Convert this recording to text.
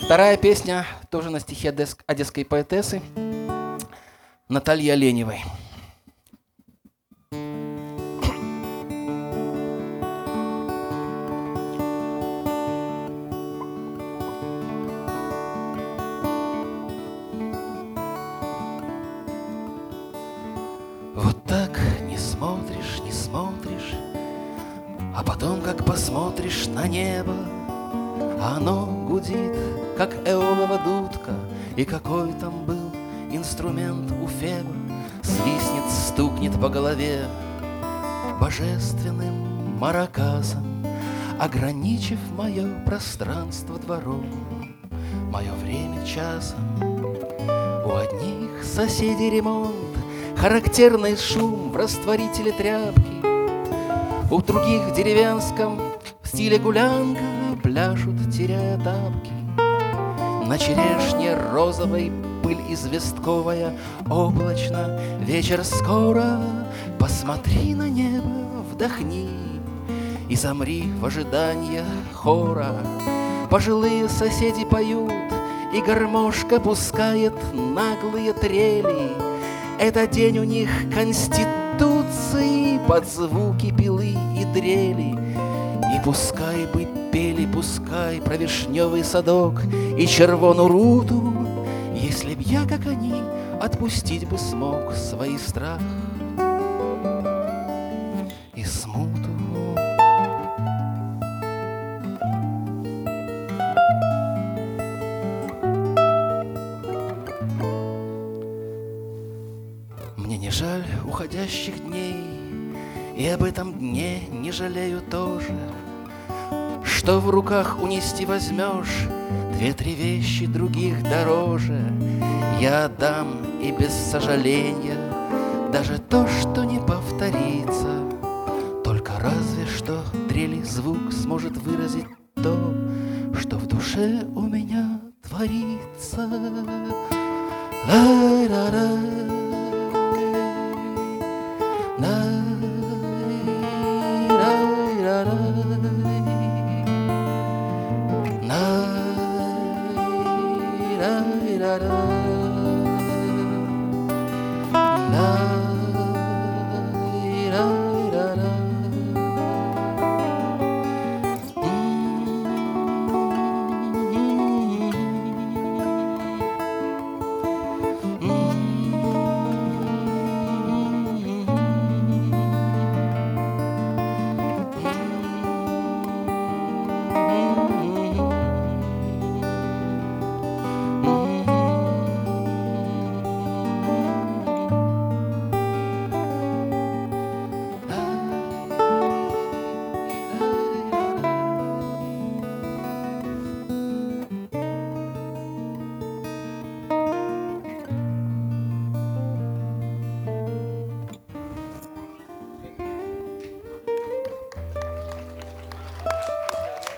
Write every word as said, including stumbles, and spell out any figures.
Вторая песня тоже на стихи одесс- одесской поэтессы Натальи Оленевой. Вот так не смотришь, не смотришь, а потом, как посмотришь на небо, а оно гудит, как эолова дудка, и какой там был инструмент у Феба свистнет, стукнет по голове божественным маракасом, ограничив мое пространство двором, мое время часом. У одних соседей ремонт, характерный шум в растворителе тряпки, у других деревенском в стиле гулянка пляшут, теряя тапки. На черешне розовой пыль известковая, облачно, вечер скоро. Посмотри на небо, вдохни и замри в ожидании хора. Пожилые соседи поют, и гармошка пускает наглые трели. Это день у них конституции под звуки пилы и дрели. И пускай бы пели, пускай про вишневый садок и червону руту, если б я, как они, отпустить бы смог свои страх и смуту. Мне не жаль уходящих дней, и об этом дне не жалею тоже. Что в руках унести возьмешь, две-три вещи других дороже. Я отдам и без сожаления даже то, что не повторится. Только разве что трели звук сможет выразить то, что в душе у меня творится. Ла-ла-ла. Da da